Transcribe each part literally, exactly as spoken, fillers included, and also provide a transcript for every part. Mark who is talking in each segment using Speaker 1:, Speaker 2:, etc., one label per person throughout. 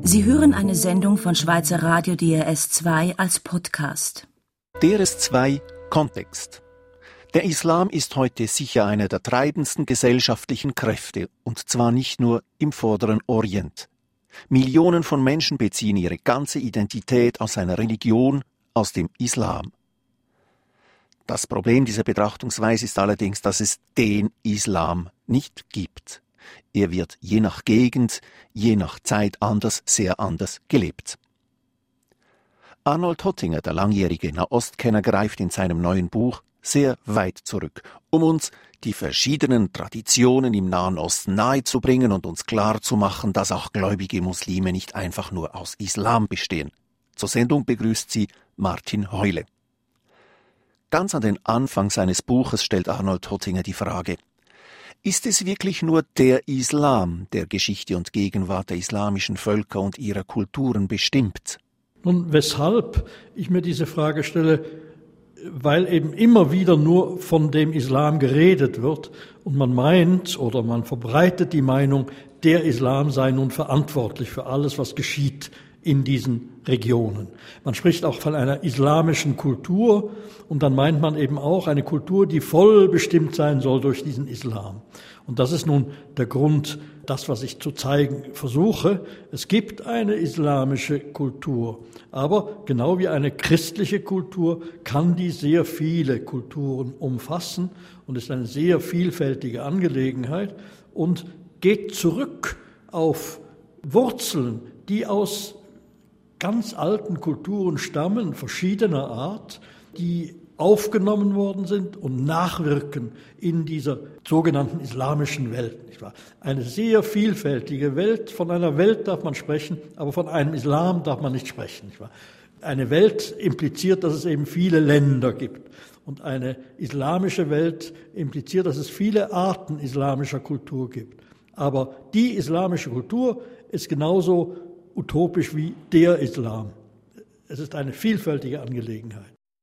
Speaker 1: Sie hören eine Sendung von Schweizer Radio D R S zwei als Podcast.
Speaker 2: D R S zwei Kontext. Der Islam ist heute sicher einer der treibendsten gesellschaftlichen Kräfte, und zwar nicht nur im Vorderen Orient. Millionen von Menschen beziehen ihre ganze Identität aus einer Religion, aus dem Islam. Das Problem dieser Betrachtungsweise ist allerdings, dass es den Islam nicht gibt. Er wird je nach Gegend, je nach Zeit anders, sehr anders gelebt. Arnold Hottinger, der langjährige Nahostkenner, greift in seinem neuen Buch sehr weit zurück, um uns die verschiedenen Traditionen im Nahen Osten nahezubringen und uns klarzumachen, dass auch gläubige Muslime nicht einfach nur aus Islam bestehen. Zur Sendung begrüßt sie Martin Heule. Ganz an den Anfang seines Buches stellt Arnold Hottinger die Frage: Ist es wirklich nur der Islam, der Geschichte und Gegenwart der islamischen Völker und ihrer Kulturen bestimmt?
Speaker 3: Nun, weshalb ich mir diese Frage stelle, weil eben immer wieder nur von dem Islam geredet wird und man meint oder man verbreitet die Meinung, der Islam sei nun verantwortlich für alles, was geschieht in diesen Regionen. Man spricht auch von einer islamischen Kultur und dann meint man eben auch eine Kultur, die voll bestimmt sein soll durch diesen Islam. Und das ist nun der Grund, das, was ich zu zeigen versuche. Es gibt eine islamische Kultur, aber genau wie eine christliche Kultur kann die sehr viele Kulturen umfassen und ist eine sehr vielfältige Angelegenheit und geht zurück auf Wurzeln, die aus ganz alten Kulturen stammen, verschiedener Art, die aufgenommen worden sind und nachwirken in dieser sogenannten islamischen Welt. Nicht wahr? Eine sehr vielfältige Welt. Von einer Welt darf man sprechen, aber von einem Islam darf man nicht sprechen. Nicht wahr? Eine Welt impliziert, dass es eben viele Länder gibt. Und eine islamische Welt impliziert, dass es viele Arten islamischer Kultur gibt. Aber die islamische Kultur ist genauso utopisch wie der Islam. Es ist eine vielfältige Angelegenheit.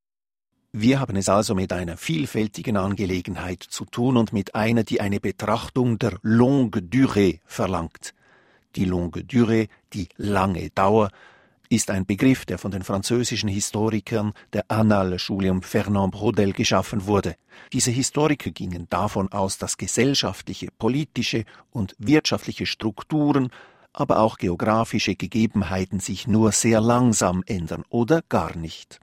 Speaker 2: Wir haben es also mit einer vielfältigen Angelegenheit zu tun und mit einer, die eine Betrachtung der longue durée verlangt. Die longue durée, die lange Dauer, ist ein Begriff, der von den französischen Historikern der Annales-Schule um Fernand Braudel geschaffen wurde. Diese Historiker gingen davon aus, dass gesellschaftliche, politische und wirtschaftliche Strukturen, aber auch geografische Gegebenheiten sich nur sehr langsam ändern oder gar nicht.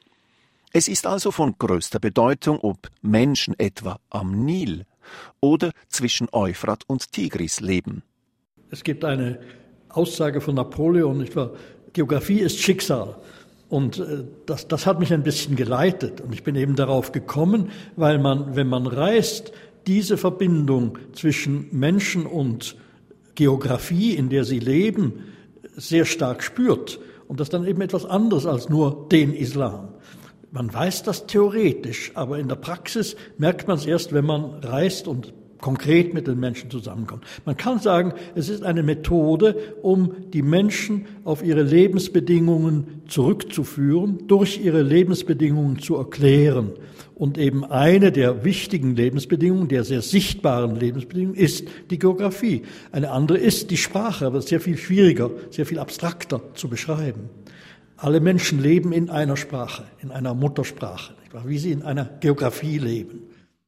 Speaker 2: Es ist also von größter Bedeutung, ob Menschen etwa am Nil oder zwischen Euphrat und Tigris leben.
Speaker 3: Es gibt eine Aussage von Napoleon, etwa, Geografie ist Schicksal. Und das, das hat mich ein bisschen geleitet. Und ich bin eben darauf gekommen, weil man, wenn man reist, diese Verbindung zwischen Menschen und Geografie, in der sie leben, sehr stark spürt. Und das ist dann eben etwas anderes als nur den Islam. Man weiß das theoretisch, aber in der Praxis merkt man es erst, wenn man reist und konkret mit den Menschen zusammenkommt. Man kann sagen, es ist eine Methode, um die Menschen auf ihre Lebensbedingungen zurückzuführen, durch ihre Lebensbedingungen zu erklären. Und eben eine der wichtigen Lebensbedingungen, der sehr sichtbaren Lebensbedingungen, ist die Geografie. Eine andere ist die Sprache, aber sehr viel schwieriger, sehr viel abstrakter zu beschreiben. Alle Menschen leben in einer Sprache, in einer Muttersprache, wie sie in einer Geografie leben.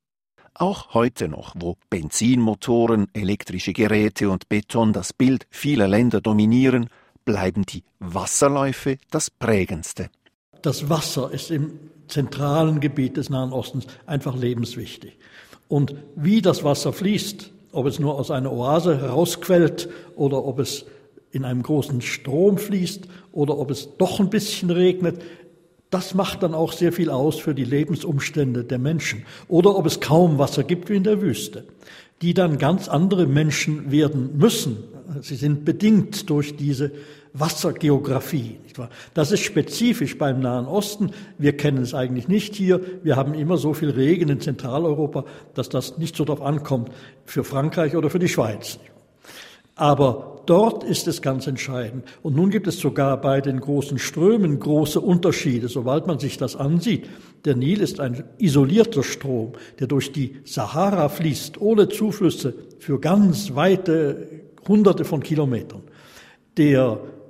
Speaker 2: Auch heute noch, wo Benzinmotoren, elektrische Geräte und Beton das Bild vieler Länder dominieren, bleiben die Wasserläufe das Prägendste.
Speaker 3: Das Wasser ist im zentralen Gebiet des Nahen Ostens einfach lebenswichtig. Und wie das Wasser fließt, ob es nur aus einer Oase herausquellt oder ob es in einem großen Strom fließt oder ob es doch ein bisschen regnet, das macht dann auch sehr viel aus für die Lebensumstände der Menschen. Oder ob es kaum Wasser gibt wie in der Wüste, die dann ganz andere Menschen werden müssen. Sie sind bedingt durch diese Wassergeografie. Nicht wahr? Das ist spezifisch beim Nahen Osten. Wir kennen es eigentlich nicht hier. Wir haben immer so viel Regen in Zentraleuropa, dass das nicht so darauf ankommt für Frankreich oder für die Schweiz. Aber dort ist es ganz entscheidend. Und nun gibt es sogar bei den großen Strömen große Unterschiede, sobald man sich das ansieht. Der Nil ist ein isolierter Strom, der durch die Sahara fließt, ohne Zuflüsse, für ganz weite Hunderte von Kilometern. Der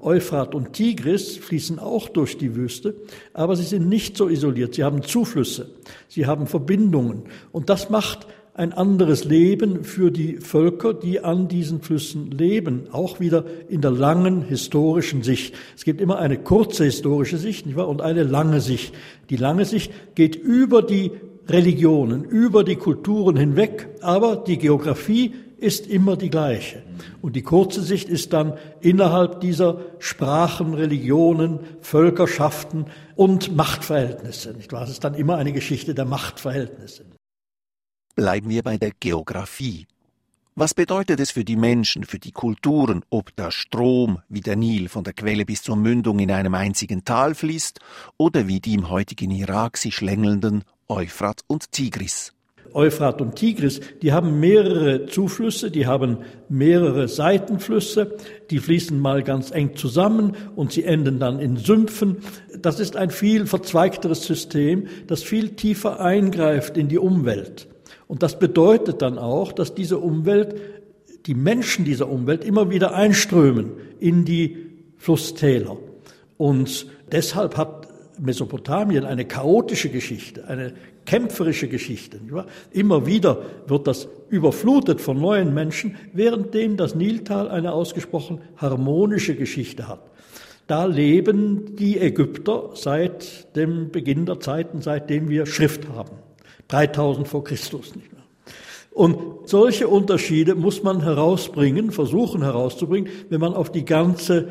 Speaker 3: Euphrat und Tigris fließen auch durch die Wüste, aber sie sind nicht so isoliert. Sie haben Zuflüsse, sie haben Verbindungen und das macht ein anderes Leben für die Völker, die an diesen Flüssen leben, auch wieder in der langen historischen Sicht. Es gibt immer eine kurze historische Sicht, nicht wahr? Und eine lange Sicht. Die lange Sicht geht über die Religionen, über die Kulturen hinweg, aber die Geografie ist immer die gleiche. Und die kurze Sicht ist dann innerhalb dieser Sprachen, Religionen, Völkerschaften und Machtverhältnisse, nicht wahr? Es ist dann immer eine Geschichte der Machtverhältnisse.
Speaker 2: Bleiben wir bei der Geografie. Was bedeutet es für die Menschen, für die Kulturen, ob der Strom wie der Nil von der Quelle bis zur Mündung in einem einzigen Tal fließt oder wie die im heutigen Irak sich schlängelnden Euphrat und Tigris?
Speaker 3: Euphrat und Tigris, die haben mehrere Zuflüsse, die haben mehrere Seitenflüsse, die fließen mal ganz eng zusammen und sie enden dann in Sümpfen. Das ist ein viel verzweigteres System, das viel tiefer eingreift in die Umwelt. Und das bedeutet dann auch, dass diese Umwelt, die Menschen dieser Umwelt immer wieder einströmen in die Flusstäler. Und deshalb hat Mesopotamien eine chaotische Geschichte, eine kämpferische Geschichte. Immer wieder wird das überflutet von neuen Menschen, währenddem das Niltal eine ausgesprochen harmonische Geschichte hat. Da leben die Ägypter seit dem Beginn der Zeiten, seitdem wir Schrift haben. dreitausend vor Christus, nicht mehr. Und solche Unterschiede muss man herausbringen, versuchen herauszubringen, wenn man auf die ganze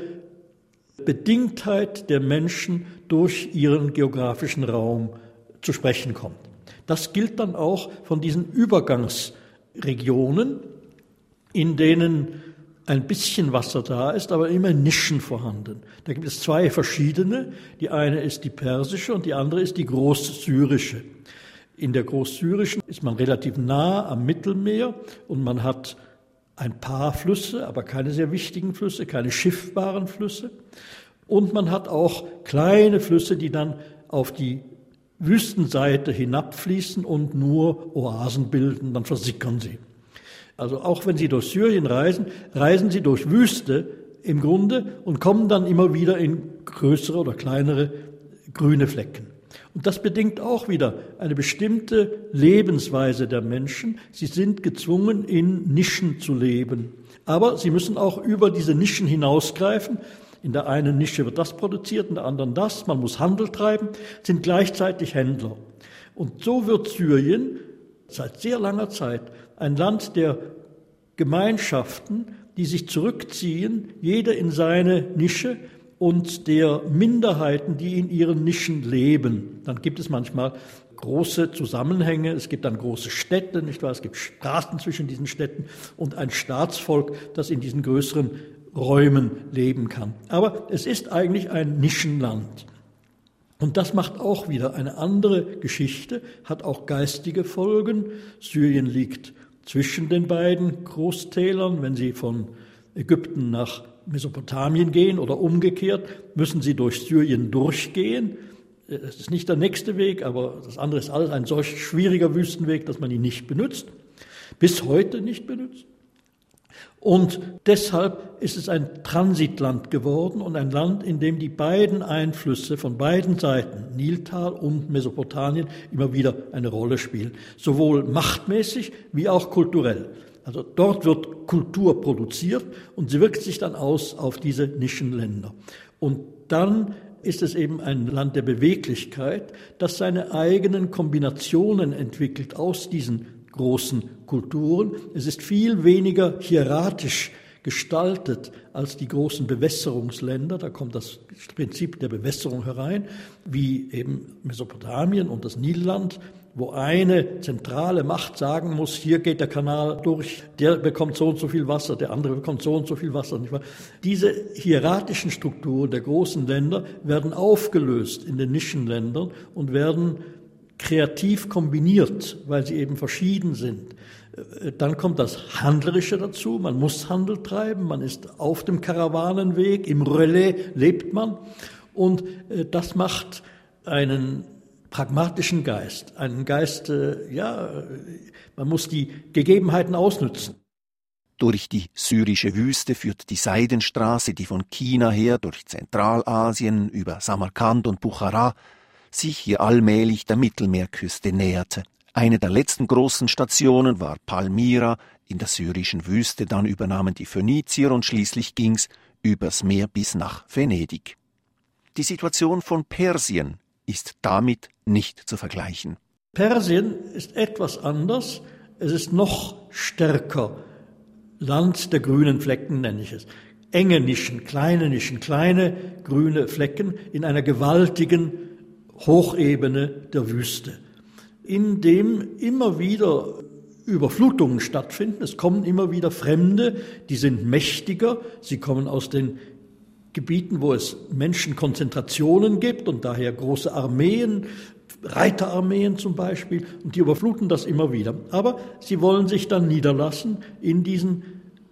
Speaker 3: Bedingtheit der Menschen durch ihren geografischen Raum zu sprechen kommt. Das gilt dann auch von diesen Übergangsregionen, in denen ein bisschen Wasser da ist, aber immer Nischen vorhanden. Da gibt es zwei verschiedene. Die eine ist die persische und die andere ist die großsyrische. In der Großsyrischen ist man relativ nah am Mittelmeer und man hat ein paar Flüsse, aber keine sehr wichtigen Flüsse, keine schiffbaren Flüsse. Und man hat auch kleine Flüsse, die dann auf die Wüstenseite hinabfließen und nur Oasen bilden, dann versickern sie. Also auch wenn Sie durch Syrien reisen, reisen Sie durch Wüste im Grunde und kommen dann immer wieder in größere oder kleinere grüne Flecken. Und das bedingt auch wieder eine bestimmte Lebensweise der Menschen. Sie sind gezwungen, in Nischen zu leben. Aber sie müssen auch über diese Nischen hinausgreifen. In der einen Nische wird das produziert, in der anderen das. Man muss Handel treiben, sind gleichzeitig Händler. Und so wird Syrien seit sehr langer Zeit ein Land der Gemeinschaften, die sich zurückziehen, jeder in seine Nische, und der Minderheiten, die in ihren Nischen leben. Dann gibt es manchmal große Zusammenhänge, es gibt dann große Städte, nicht wahr? Es gibt Straßen zwischen diesen Städten und ein Staatsvolk, das in diesen größeren Räumen leben kann. Aber es ist eigentlich ein Nischenland. Und das macht auch wieder eine andere Geschichte, hat auch geistige Folgen. Syrien liegt zwischen den beiden Großtälern. Wenn Sie von Ägypten nach Mesopotamien gehen oder umgekehrt, müssen sie durch Syrien durchgehen. Es ist nicht der nächste Weg, aber das andere ist alles ein solch schwieriger Wüstenweg, dass man ihn nicht benutzt, bis heute nicht benutzt. Und deshalb ist es ein Transitland geworden und ein Land, in dem die beiden Einflüsse von beiden Seiten, Niltal und Mesopotamien, immer wieder eine Rolle spielen, sowohl machtmäßig wie auch kulturell. Also dort wird Kultur produziert und sie wirkt sich dann aus auf diese Nischenländer. Und dann ist es eben ein Land der Beweglichkeit, das seine eigenen Kombinationen entwickelt aus diesen großen Kulturen. Es ist viel weniger hieratisch gestaltet als die großen Bewässerungsländer. Da kommt das Prinzip der Bewässerung herein, wie eben Mesopotamien und das Nilland, wo eine zentrale Macht sagen muss, hier geht der Kanal durch, der bekommt so und so viel Wasser, der andere bekommt so und so viel Wasser. Nicht wahr? Diese hierarchischen Strukturen der großen Länder werden aufgelöst in den Nischenländern und werden kreativ kombiniert, weil sie eben verschieden sind. Dann kommt das Handlerische dazu, man muss Handel treiben, man ist auf dem Karawanenweg, im Relais lebt man und das macht einen pragmatischen Geist, einen Geist, ja, man muss die Gegebenheiten ausnützen.
Speaker 2: Durch die syrische Wüste führt die Seidenstraße, die von China her durch Zentralasien über Samarkand und Buchara sich hier allmählich der Mittelmeerküste näherte. Eine der letzten großen Stationen war Palmyra in der syrischen Wüste, dann übernahmen die Phönizier und schließlich ging's übers Meer bis nach Venedig. Die Situation von Persien ist damit nicht zu vergleichen.
Speaker 3: Persien ist etwas anders, es ist noch stärker. Land der grünen Flecken nenne ich es. Enge Nischen, kleine Nischen, kleine grüne Flecken in einer gewaltigen Hochebene der Wüste, in dem immer wieder Überflutungen stattfinden. Es kommen immer wieder Fremde, die sind mächtiger, sie kommen aus den Gebieten, wo es Menschenkonzentrationen gibt und daher große Armeen, Reiterarmeen zum Beispiel, und die überfluten das immer wieder. Aber sie wollen sich dann niederlassen in diesen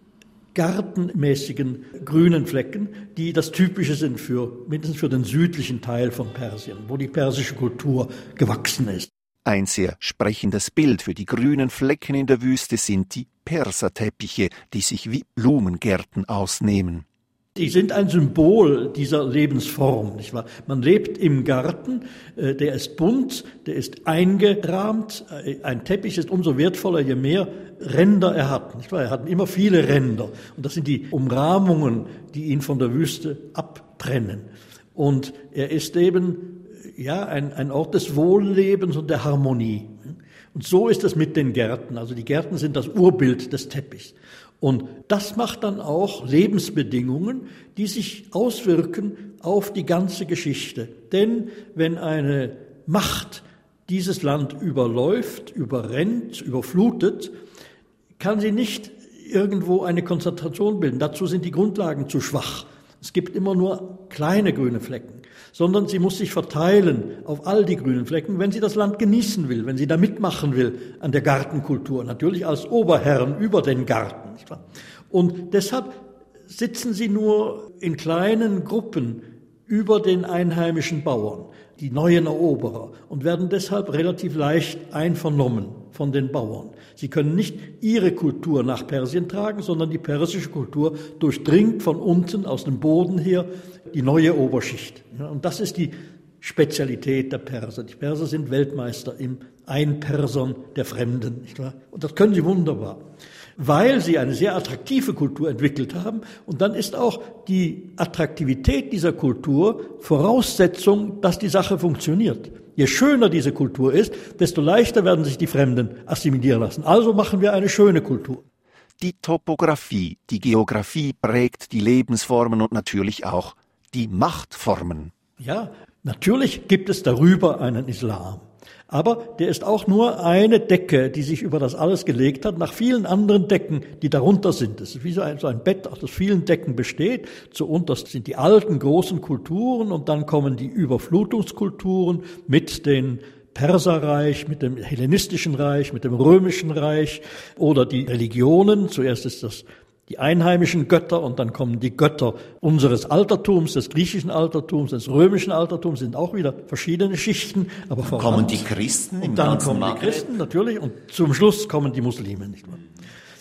Speaker 3: gartenmäßigen grünen Flecken, die das Typische sind für, mindestens für den südlichen Teil von Persien, wo die persische Kultur gewachsen ist.
Speaker 2: Ein sehr sprechendes Bild für die grünen Flecken in der Wüste sind die Perserteppiche, die sich wie Blumengärten ausnehmen.
Speaker 3: Die sind ein Symbol dieser Lebensform, nicht wahr? Man lebt im Garten, der ist bunt, der ist eingerahmt. Ein Teppich ist umso wertvoller, je mehr Ränder er hat, nicht wahr? Er hat immer viele Ränder. Und das sind die Umrahmungen, die ihn von der Wüste abtrennen. Und er ist eben, ja, ein, ein Ort des Wohllebens und der Harmonie. Und so ist es mit den Gärten. Also die Gärten sind das Urbild des Teppichs. Und das macht dann auch Lebensbedingungen, die sich auswirken auf die ganze Geschichte. Denn wenn eine Macht dieses Land überläuft, überrennt, überflutet, kann sie nicht irgendwo eine Konzentration bilden. Dazu sind die Grundlagen zu schwach. Es gibt immer nur kleine grüne Flecken, sondern sie muss sich verteilen auf all die grünen Flecken, wenn sie das Land genießen will, wenn sie da mitmachen will an der Gartenkultur, natürlich als Oberherren über den Garten. Nicht wahr? Und deshalb sitzen sie nur in kleinen Gruppen über den einheimischen Bauern, die neuen Eroberer, und werden deshalb relativ leicht einvernommen von den Bauern. Sie können nicht ihre Kultur nach Persien tragen, sondern die persische Kultur durchdringt von unten aus dem Boden her die neue Oberschicht. Und das ist die Spezialität der Perser. Die Perser sind Weltmeister im Einpersern der Fremden, nicht wahr? Und das können sie wunderbar, weil sie eine sehr attraktive Kultur entwickelt haben. Und dann ist auch die Attraktivität dieser Kultur Voraussetzung, dass die Sache funktioniert. Je schöner diese Kultur ist, desto leichter werden sich die Fremden assimilieren lassen. Also machen wir eine schöne Kultur.
Speaker 2: Die Topographie, die Geografie prägt die Lebensformen und natürlich auch die Machtformen.
Speaker 3: Ja, natürlich gibt es darüber einen Islam. Aber der ist auch nur eine Decke, die sich über das alles gelegt hat, nach vielen anderen Decken, die darunter sind. Es ist wie so ein, so ein Bett, das aus vielen Decken besteht. Zuunterst sind die alten, großen Kulturen und dann kommen die Überflutungskulturen mit dem Perserreich, mit dem hellenistischen Reich, mit dem römischen Reich oder die Religionen. Zuerst ist das die einheimischen Götter und dann kommen die Götter unseres Altertums, des griechischen Altertums, des römischen Altertums, sind auch wieder verschiedene Schichten. Aber
Speaker 4: dann kommen die Christen im
Speaker 3: und dann
Speaker 4: ganzen
Speaker 3: kommen
Speaker 4: Maghreb.
Speaker 3: die Christen natürlich und zum Schluss kommen die Muslime, nicht wahr?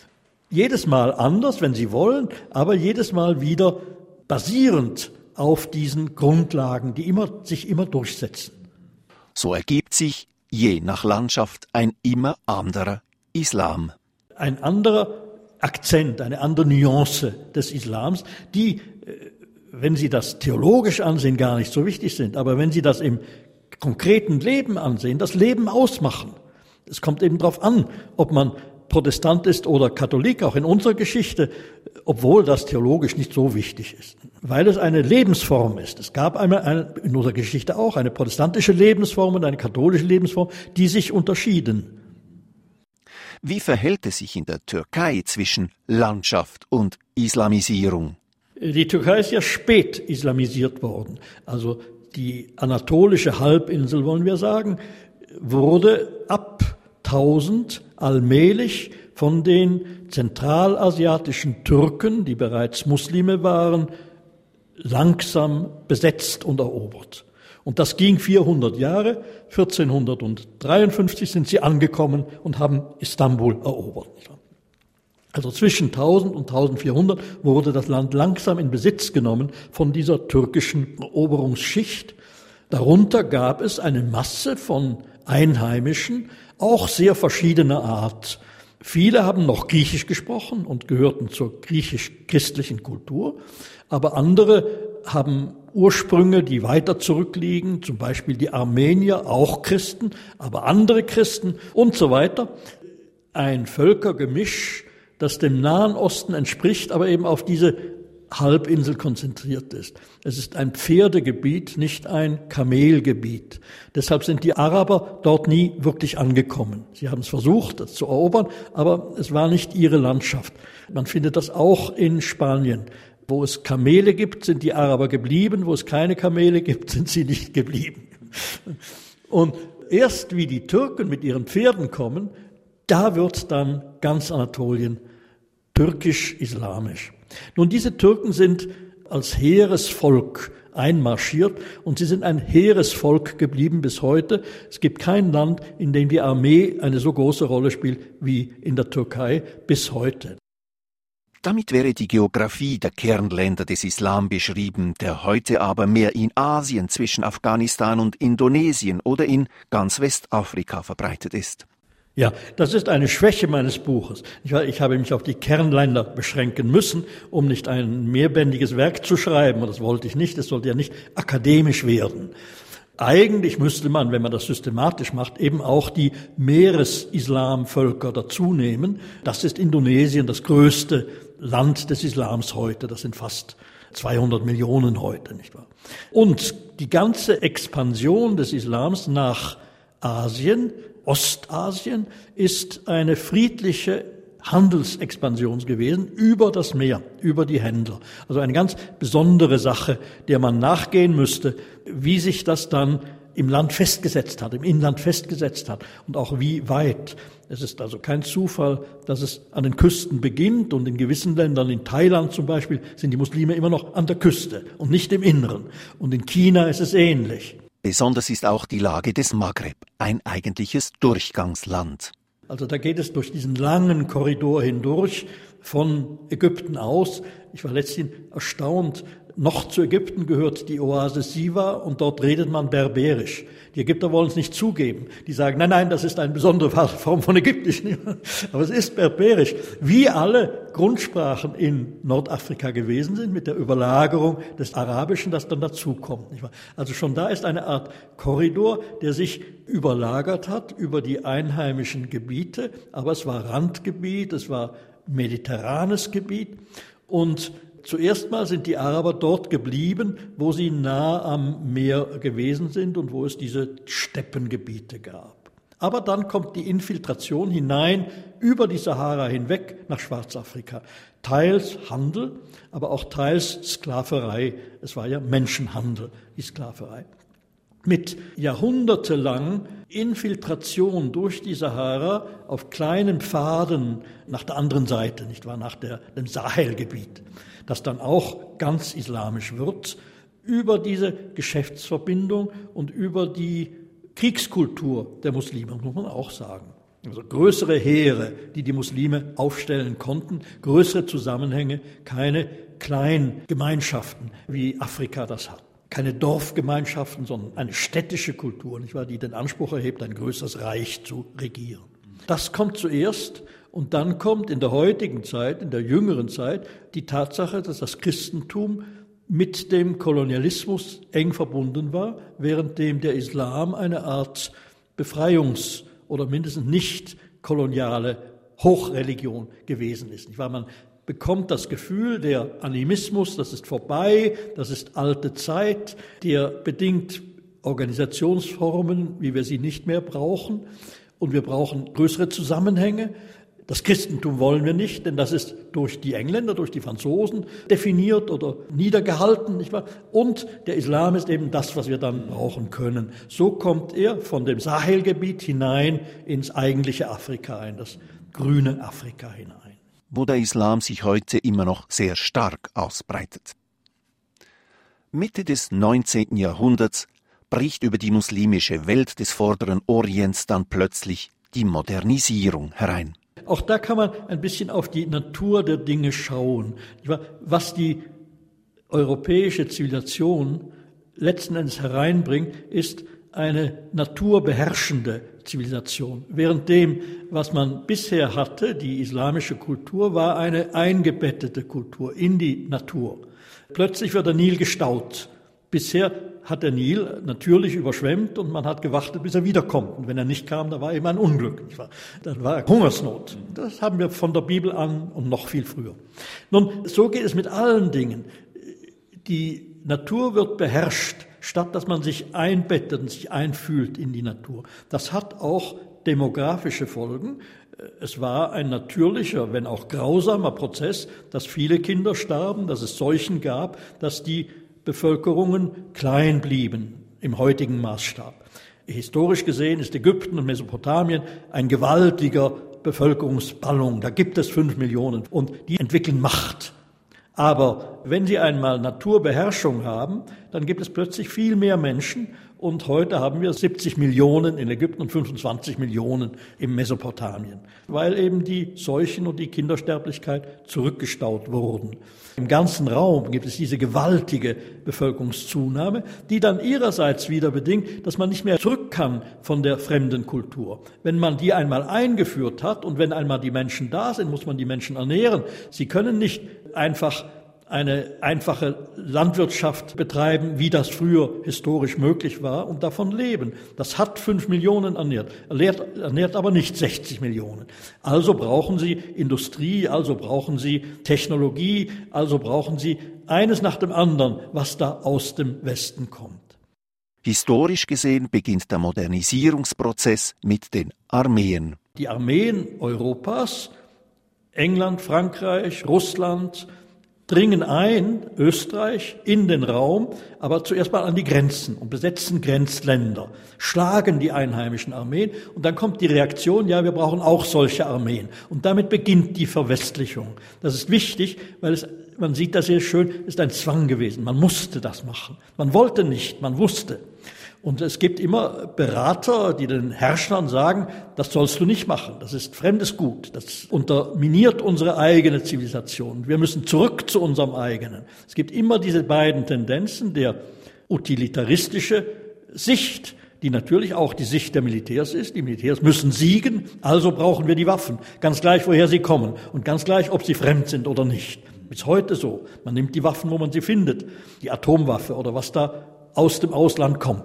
Speaker 3: Jedes Mal anders, wenn sie wollen, aber jedes Mal wieder basierend auf diesen Grundlagen, die immer, sich immer durchsetzen.
Speaker 2: So ergibt sich je nach Landschaft ein immer anderer Islam.
Speaker 3: Ein anderer Akzent, eine andere Nuance des Islams, die, wenn Sie das theologisch ansehen, gar nicht so wichtig sind. Aber wenn Sie das im konkreten Leben ansehen, das Leben ausmachen. Es kommt eben darauf an, ob man Protestant ist oder Katholik, auch in unserer Geschichte, obwohl das theologisch nicht so wichtig ist. Weil es eine Lebensform ist. Es gab einmal eine, in unserer Geschichte auch eine protestantische Lebensform und eine katholische Lebensform, die sich unterschieden.
Speaker 2: Wie verhält es sich in der Türkei zwischen Landschaft und Islamisierung?
Speaker 3: Die Türkei ist ja spät islamisiert worden. Also die anatolische Halbinsel, wollen wir sagen, wurde ab tausend allmählich von den zentralasiatischen Türken, die bereits Muslime waren, langsam besetzt und erobert. Und das ging vierhundert Jahre. vierzehnhundertdreiundfünfzig sind sie angekommen und haben Istanbul erobert. Also zwischen tausend und eintausendvierhundert wurde das Land langsam in Besitz genommen von dieser türkischen Eroberungsschicht. Darunter gab es eine Masse von Einheimischen, auch sehr verschiedener Art. Viele haben noch Griechisch gesprochen und gehörten zur griechisch-christlichen Kultur, aber andere haben Ursprünge, die weiter zurückliegen, zum Beispiel die Armenier, auch Christen, aber andere Christen und so weiter. Ein Völkergemisch, das dem Nahen Osten entspricht, aber eben auf diese Halbinsel konzentriert ist. Es ist ein Pferdegebiet, nicht ein Kamelgebiet. Deshalb sind die Araber dort nie wirklich angekommen. Sie haben es versucht, das zu erobern, aber es war nicht ihre Landschaft. Man findet das auch in Spanien. Wo es Kamele gibt, sind die Araber geblieben. Wo es keine Kamele gibt, sind sie nicht geblieben. Und erst wie die Türken mit ihren Pferden kommen, da wird dann ganz Anatolien türkisch-islamisch. Nun, diese Türken sind als Heeresvolk einmarschiert und sie sind ein Heeresvolk geblieben bis heute. Es gibt kein Land, in dem die Armee eine so große Rolle spielt wie in der Türkei bis heute.
Speaker 2: Damit wäre die Geografie der Kernländer des Islam beschrieben, der heute aber mehr in Asien zwischen Afghanistan und Indonesien oder in ganz Westafrika verbreitet ist.
Speaker 3: Ja, das ist eine Schwäche meines Buches. Ich habe mich auf die Kernländer beschränken müssen, um nicht ein mehrbändiges Werk zu schreiben. Und das wollte ich nicht, es sollte ja nicht akademisch werden. Eigentlich müsste man, wenn man das systematisch macht, eben auch die Meeresislamvölker dazu nehmen. Das ist Indonesien, das größte Land des Islams heute. Das sind fast zweihundert Millionen heute, nicht wahr? Und die ganze Expansion des Islams nach Asien, Ostasien, ist eine friedliche Handelsexpansion gewesen über das Meer, über die Händler. Also eine ganz besondere Sache, der man nachgehen müsste, wie sich das dann im Land festgesetzt hat, im Inland festgesetzt hat und auch wie weit. Es ist also kein Zufall, dass es an den Küsten beginnt und in gewissen Ländern, in Thailand zum Beispiel, sind die Muslime immer noch an der Küste und nicht im Inneren. Und in China ist es ähnlich.
Speaker 2: Besonders ist auch die Lage des Maghreb, ein eigentliches Durchgangsland.
Speaker 3: Also da geht es durch diesen langen Korridor hindurch von Ägypten aus. Ich war letztens erstaunt, noch zu Ägypten gehört die Oase Siwa und dort redet man Berberisch. Die Ägypter wollen es nicht zugeben. Die sagen, nein, nein, das ist eine besondere Form von Ägyptisch. Aber es ist Berberisch, wie alle Grundsprachen in Nordafrika gewesen sind, mit der Überlagerung des Arabischen, das dann dazukommt. Also schon da ist eine Art Korridor, der sich überlagert hat über die einheimischen Gebiete, aber es war Randgebiet, es war mediterranes Gebiet und zuerst mal sind die Araber dort geblieben, wo sie nah am Meer gewesen sind und wo es diese Steppengebiete gab. Aber dann kommt die Infiltration hinein über die Sahara hinweg nach Schwarzafrika. Teils Handel, aber auch teils Sklaverei. Es war ja Menschenhandel, die Sklaverei. Mit jahrhundertelang Infiltration durch die Sahara auf kleinen Pfaden nach der anderen Seite, nicht wahr, nach der, dem Sahelgebiet, das dann auch ganz islamisch wird, über diese Geschäftsverbindung und über die Kriegskultur der Muslime, muss man auch sagen. Also größere Heere, die die Muslime aufstellen konnten, größere Zusammenhänge, keine Kleingemeinschaften, wie Afrika das hat. Keine Dorfgemeinschaften, sondern eine städtische Kultur, nicht wahr, die den Anspruch erhebt, ein größeres Reich zu regieren. Das kommt zuerst und dann kommt in der heutigen Zeit, in der jüngeren Zeit, die Tatsache, dass das Christentum mit dem Kolonialismus eng verbunden war, währenddem der Islam eine Art Befreiungs- oder mindestens nicht koloniale Hochreligion gewesen ist. Nicht wahr? Man bekommt das Gefühl, der Animismus, das ist vorbei, das ist alte Zeit, der bedingt Organisationsformen, wie wir sie nicht mehr brauchen. Und wir brauchen größere Zusammenhänge. Das Christentum wollen wir nicht, denn das ist durch die Engländer, durch die Franzosen definiert oder niedergehalten, nicht wahr? Und der Islam ist eben das, was wir dann brauchen können. So kommt er von dem Sahelgebiet hinein ins eigentliche Afrika, in das grüne Afrika hinein.
Speaker 2: Wo der Islam sich heute immer noch sehr stark ausbreitet. Mitte des neunzehnten Jahrhunderts bricht über die muslimische Welt des Vorderen Orients dann plötzlich die Modernisierung herein.
Speaker 3: Auch da kann man ein bisschen auf die Natur der Dinge schauen. Was die europäische Zivilisation letzten Endes hereinbringt, ist eine naturbeherrschende Zivilisation. Während dem, was man bisher hatte, die islamische Kultur, war eine eingebettete Kultur in die Natur. Plötzlich wird der Nil gestaut. Bisher hat der Nil natürlich überschwemmt und man hat gewartet, bis er wiederkommt. Und wenn er nicht kam, dann war eben ein Unglück. Dann war Hungersnot. Das haben wir von der Bibel an und noch viel früher. Nun, so geht es mit allen Dingen. Die Natur wird beherrscht, statt dass man sich einbettet und sich einfühlt in die Natur. Das hat auch demografische Folgen. Es war ein natürlicher, wenn auch grausamer Prozess, dass viele Kinder starben, dass es Seuchen gab, dass die Bevölkerungen klein blieben im heutigen Maßstab. Historisch gesehen ist Ägypten und Mesopotamien ein gewaltiger Bevölkerungsballon. Da gibt es fünf Millionen und die entwickeln Macht. Aber wenn sie einmal Naturbeherrschung haben, dann gibt es plötzlich viel mehr Menschen. Und heute haben wir siebzig Millionen in Ägypten und fünfundzwanzig Millionen in Mesopotamien, weil eben die Seuchen und die Kindersterblichkeit zurückgestaut wurden. Im ganzen Raum gibt es diese gewaltige Bevölkerungszunahme, die dann ihrerseits wieder bedingt, dass man nicht mehr zurück kann von der fremden Kultur. Wenn man die einmal eingeführt hat und wenn einmal die Menschen da sind, muss man die Menschen ernähren. Sie können nicht einfach eine einfache Landwirtschaft betreiben, wie das früher historisch möglich war, und davon leben. Das hat fünf Millionen ernährt, ernährt, ernährt aber nicht sechzig Millionen. Also brauchen sie Industrie, also brauchen sie Technologie, also brauchen sie eines nach dem anderen, was da aus dem Westen kommt.
Speaker 2: Historisch gesehen beginnt der Modernisierungsprozess mit den Armeen.
Speaker 3: Die Armeen Europas, England, Frankreich, Russland, dringen ein, Österreich, in den Raum, aber zuerst mal an die Grenzen und besetzen Grenzländer, schlagen die einheimischen Armeen und dann kommt die Reaktion, ja, wir brauchen auch solche Armeen. Und damit beginnt die Verwestlichung. Das ist wichtig, weil es, man sieht das sehr schön, ist ein Zwang gewesen. Man musste das machen. Man wollte nicht, man wusste. Und es gibt immer Berater, die den Herrschern sagen, das sollst du nicht machen, das ist fremdes Gut, das unterminiert unsere eigene Zivilisation. Wir müssen zurück zu unserem eigenen. Es gibt immer diese beiden Tendenzen, der utilitaristische Sicht, die natürlich auch die Sicht der Militärs ist. Die Militärs müssen siegen, also brauchen wir die Waffen, ganz gleich, woher sie kommen und ganz gleich, ob sie fremd sind oder nicht. Bis heute so. Man nimmt die Waffen, wo man sie findet, die Atomwaffe oder was da aus dem Ausland kommt.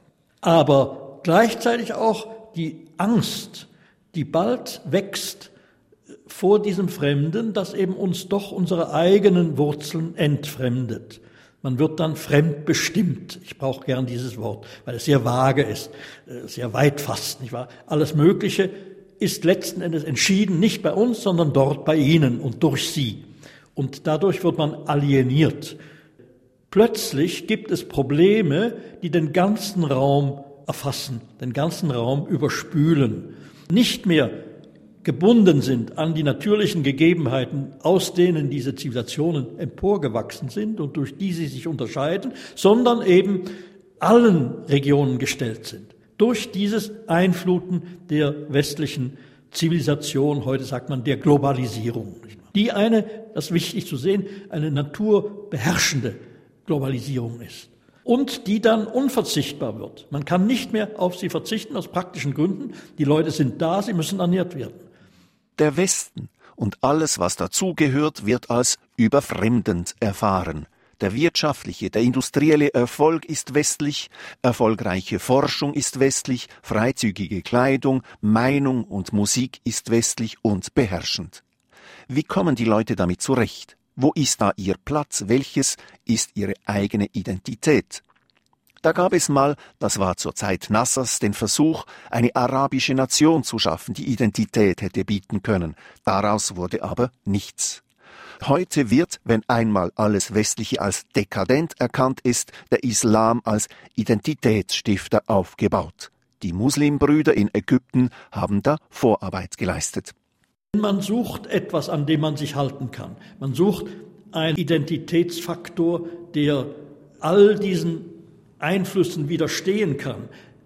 Speaker 3: Aber gleichzeitig auch die Angst, die bald wächst vor diesem Fremden, dass eben uns doch unsere eigenen Wurzeln entfremdet. Man wird dann fremdbestimmt. Ich brauche gern dieses Wort, weil es sehr vage ist, sehr weit fasst, nicht wahr? Alles Mögliche ist letzten Endes entschieden, nicht bei uns, sondern dort bei ihnen und durch sie. Und dadurch wird man alieniert. Plötzlich gibt es Probleme, die den ganzen Raum erfassen, den ganzen Raum überspülen, nicht mehr gebunden sind an die natürlichen Gegebenheiten, aus denen diese Zivilisationen emporgewachsen sind und durch die sie sich unterscheiden, sondern eben allen Regionen gestellt sind. Durch dieses Einfluten der westlichen Zivilisation, heute sagt man der Globalisierung, die eine, das ist wichtig zu sehen, eine naturbeherrschende Globalisierung ist und die dann unverzichtbar wird. Man kann nicht mehr auf sie verzichten aus praktischen Gründen. Die Leute sind da, sie müssen ernährt werden.
Speaker 2: Der Westen und alles, was dazugehört, wird als überfremdend erfahren. Der wirtschaftliche, der industrielle Erfolg ist westlich, erfolgreiche Forschung ist westlich, freizügige Kleidung, Meinung und Musik ist westlich und beherrschend. Wie kommen die Leute damit zurecht? Wo ist da ihr Platz? Welches ist ihre eigene Identität? Da gab es mal, das war zur Zeit Nassers, den Versuch, eine arabische Nation zu schaffen, die Identität hätte bieten können. Daraus wurde aber nichts. Heute wird, wenn einmal alles Westliche als dekadent erkannt ist, der Islam als Identitätsstifter aufgebaut. Die Muslimbrüder in Ägypten haben da Vorarbeit geleistet.
Speaker 3: Man sucht etwas, an dem man sich halten kann. Man sucht einen Identitätsfaktor, der all diesen Einflüssen widerstehen kann.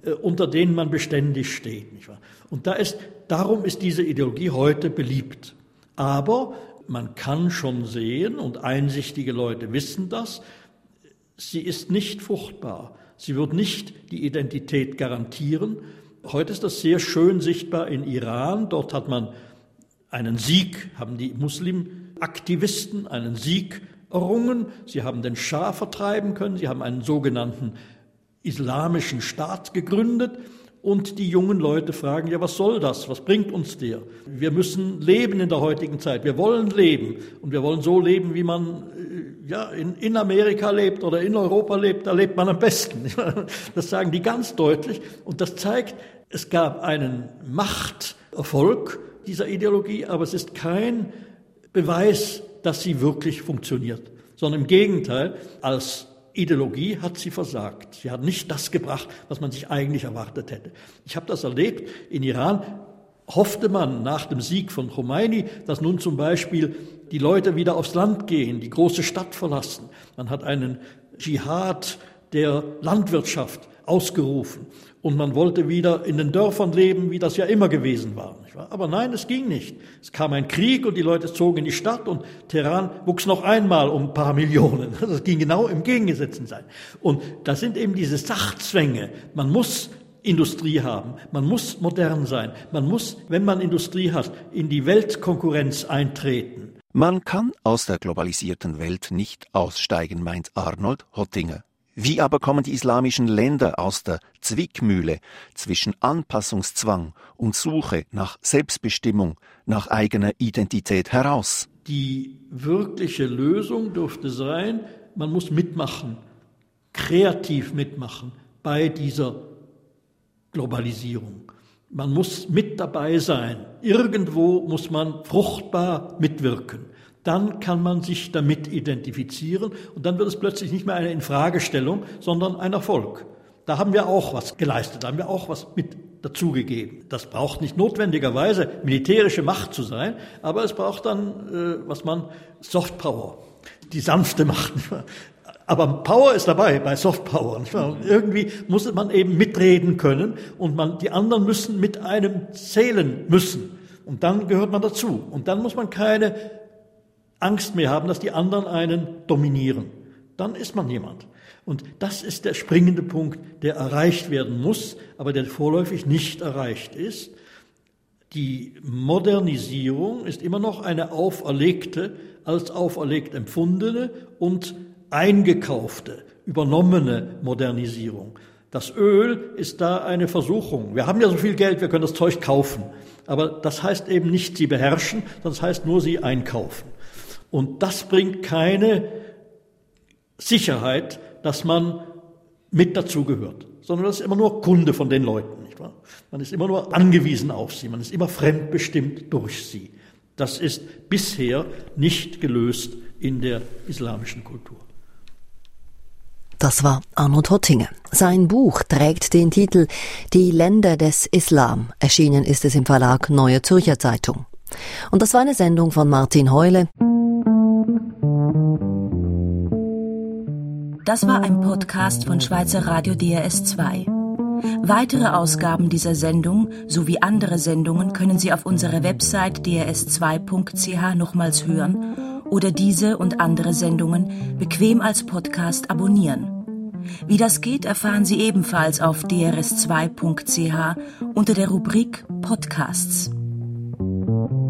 Speaker 3: äh, unter denen man beständig steht. Nicht wahr? Und da ist, darum ist diese Ideologie heute beliebt. Aber man kann schon sehen, und einsichtige Leute wissen das, sie ist nicht fruchtbar. Sie wird nicht die Identität garantieren. Heute ist das sehr schön sichtbar in Iran. Dort hat man einen Sieg, haben die Muslimaktivisten einen Sieg errungen. Sie haben den Schah vertreiben können. Sie haben einen sogenannten islamischen Staat gegründet. Und die jungen Leute fragen, ja, was soll das? Was bringt uns der? Wir müssen leben in der heutigen Zeit. Wir wollen leben. Und wir wollen so leben, wie man ja, in, in Amerika lebt oder in Europa lebt. Da lebt man am besten. Das sagen die ganz deutlich. Und das zeigt, es gab einen Machterfolg dieser Ideologie, aber es ist kein Beweis, dass sie wirklich funktioniert. Sondern im Gegenteil, als Ideologie hat sie versagt. Sie hat nicht das gebracht, was man sich eigentlich erwartet hätte. Ich habe das erlebt. In Iran hoffte man nach dem Sieg von Khomeini, dass nun zum Beispiel die Leute wieder aufs Land gehen, die große Stadt verlassen. Man hat einen Dschihad der Landwirtschaft ausgerufen und man wollte wieder in den Dörfern leben, wie das ja immer gewesen war. Aber nein, es ging nicht. Es kam ein Krieg und die Leute zogen in die Stadt und Teheran wuchs noch einmal um ein paar Millionen. Das ging genau im Gegengesetzten sein. Und das sind eben diese Sachzwänge. Man muss Industrie haben, man muss modern sein, man muss, wenn man Industrie hat, in die Weltkonkurrenz eintreten.
Speaker 2: Man kann aus der globalisierten Welt nicht aussteigen, meint Arnold Hottinger. Wie aber kommen die islamischen Länder aus der Zwickmühle zwischen Anpassungszwang und Suche nach Selbstbestimmung, nach eigener Identität heraus?
Speaker 3: Die wirkliche Lösung dürfte sein, man muss mitmachen, kreativ mitmachen bei dieser Globalisierung. Man muss mit dabei sein. Irgendwo muss man fruchtbar mitwirken. Dann kann man sich damit identifizieren und dann wird es plötzlich nicht mehr eine Infragestellung, sondern ein Erfolg. Da haben wir auch was geleistet, da haben wir auch was mit dazugegeben. Das braucht nicht notwendigerweise militärische Macht zu sein, aber es braucht dann, äh, was man Soft Power, die sanfte Macht. Aber Power ist dabei bei Soft Power. Irgendwie muss man eben mitreden können und man, die anderen müssen mit einem zählen müssen. Und dann gehört man dazu. Und dann muss man keine Angst mehr haben, dass die anderen einen dominieren. Dann ist man jemand. Und das ist der springende Punkt, der erreicht werden muss, aber der vorläufig nicht erreicht ist. Die Modernisierung ist immer noch eine auferlegte, als auferlegt empfundene und eingekaufte, übernommene Modernisierung. Das Öl ist da eine Versuchung. Wir haben ja so viel Geld, wir können das Zeug kaufen. Aber das heißt eben nicht sie beherrschen, sondern das heißt nur sie einkaufen. Und das bringt keine Sicherheit, dass man mit dazugehört, sondern das ist immer nur Kunde von den Leuten, nicht wahr? Man ist immer nur angewiesen auf sie, man ist immer fremdbestimmt durch sie. Das ist bisher nicht gelöst in der islamischen Kultur.
Speaker 4: Das war Arnold Hottinger. Sein Buch trägt den Titel »Die Länder des Islam«. Erschienen ist es im Verlag Neue Zürcher Zeitung. Und das war eine Sendung von Martin Heule.
Speaker 1: Das war ein Podcast von Schweizer Radio D R S zwei. Weitere Ausgaben dieser Sendung sowie andere Sendungen können Sie auf unserer Website d r s zwei punkt c h nochmals hören oder diese und andere Sendungen bequem als Podcast abonnieren. Wie das geht, erfahren Sie ebenfalls auf d r s zwei punkt c h unter der Rubrik Podcasts.